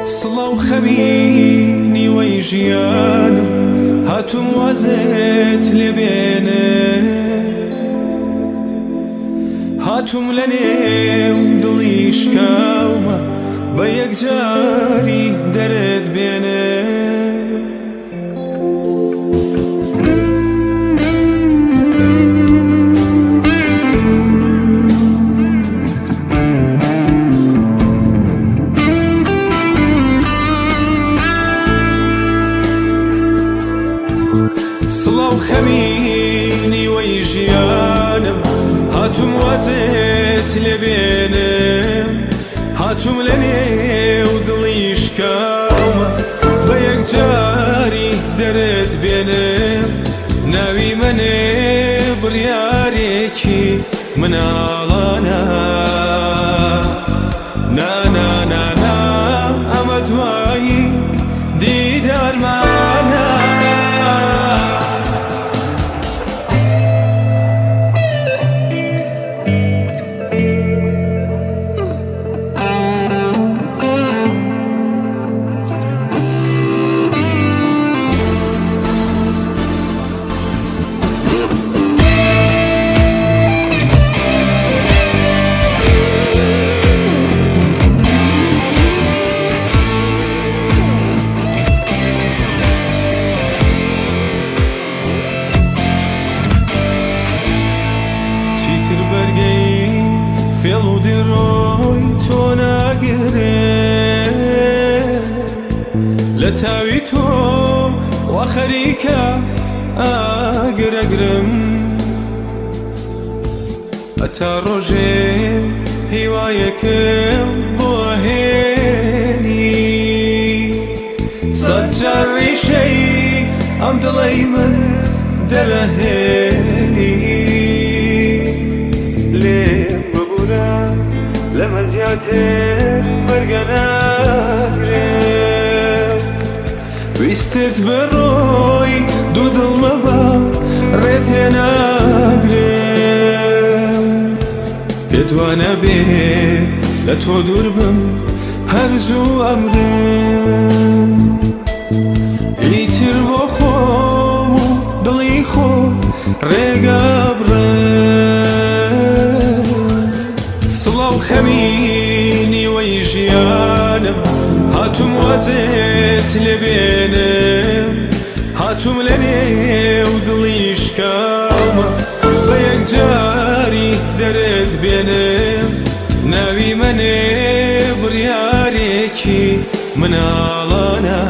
سڵاو خەمینی وەی ژیانم هاتووم وازێت لێبێنێ هاتووم لە نێو دڵی شکاومە بە یەکجاری دەرێت بێنێ سڵاو خەمینی وەی ژیانم هاتووم وازێت لێبێنم هاتووم لە نێو دڵی شکاومە بە یەکجاری دەرێت بێنم ناوی منێ بڕیارێکی مناڵانە نا ئەمە دوایی دیدارمانە فێڵ و دیڕۆی تۆ ناگرێ لە تاوی تۆ وا خەریکە ئاگرەگرم ئەتا ڕۆژێ هیوایەکەم بۆ هێنی سەد جار ڕیشەی ئەم دڵەی من دەرەهێنی لەمە زیاتر وەرگە ناگرێت ویستت بەڕۆی دوو دڵمە بە ڕێتێ ناگرێت پێت وانە بێ لە تۆ دوور بم هەرزوو ئەمرم ئیتر بۆ خۆم و دڵی خۆ ڕێگە سڵاو خەمینی وەی ژیانم هاتووم وازێت لێبێنم هاتووم لە نێو دڵی شکاومە بە یەکجاری دەرێت بێنم ناوی منێ بڕیارێکی مناڵانە